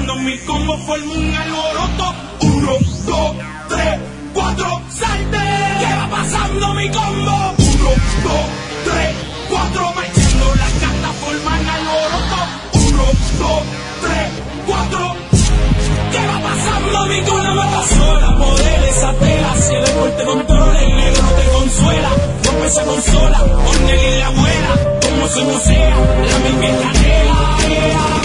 pasando mi combo, formo un alboroto. 1, 2, 3, 4, salte. ¿Qué va pasando mi combo? 1, 2, 3, 4, metiendo las cartas, forman alboroto. 1, 2, 3, 4. ¿Qué va pasando mi combo? Una mata sola, poder esa tela. Si el deporte controla, el negro te consuela. Rompe esa consola, con él y la abuela. Como se musea, la misma canela.